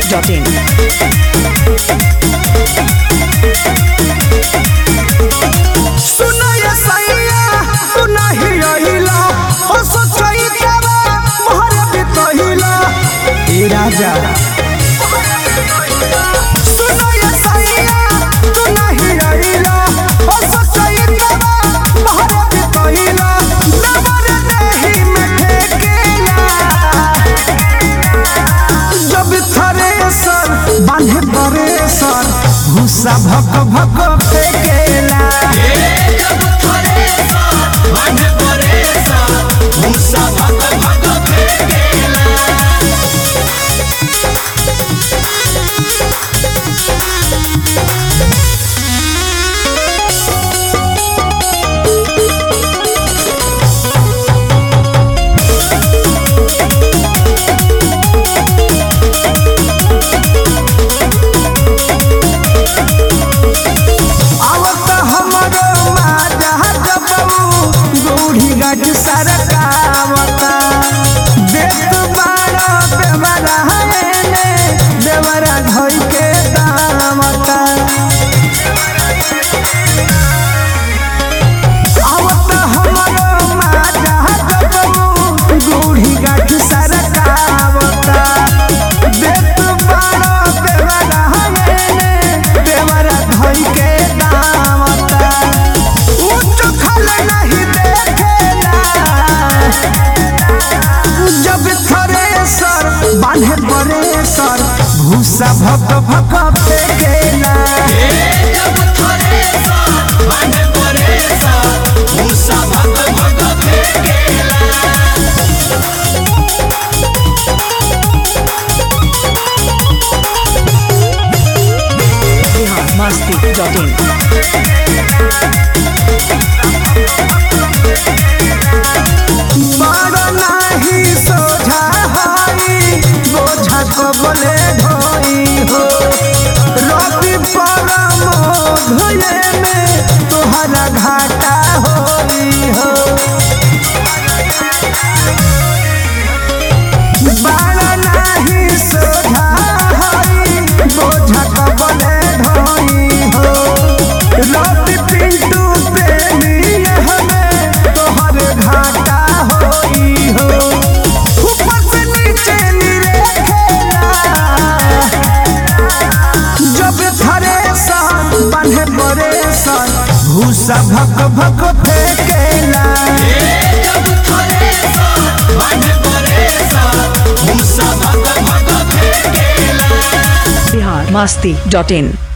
masti.in. सुनो ये सैया तू नहीं रहिला ओ सोचई तबा मोहरे बितहिला ए राजा सुनो ये सैया तू नहीं रहिला ओ सोचई तबा मोहरे बितहिला नवर देही में ठेकेला जब थरे सर बांधे परे सर भूसा भक भक फेकेला सरकावता देख बाड़ा बेवरा ने देवरा धोई के दामता आवता हमरो माजा जबू बूढ़ी गाठ सरकावता देख बाड़ा बेवरा ने देवरा धोई के दामता उच्च खल नहीं जब थरे सर बांधे परे सर भूसा भक भक फेकेला जब थरे सर बांधे परे सर भूसा भक भक फेकेला masti.in. बोले ढोई हो रवि परम धोए में तोहरा घाटा होई हो बाड़ा नहीं सोझा हई बोझा बोले ढोई हो रवि पिंटू प्रेमी हमें तोहरे घाटा होई हो ऊपर से नीचे बांधे परे सर भूसा भक भक फेकेला जब थरे सर बांधे परे सर भूसा भक भक फेकेला masti.in.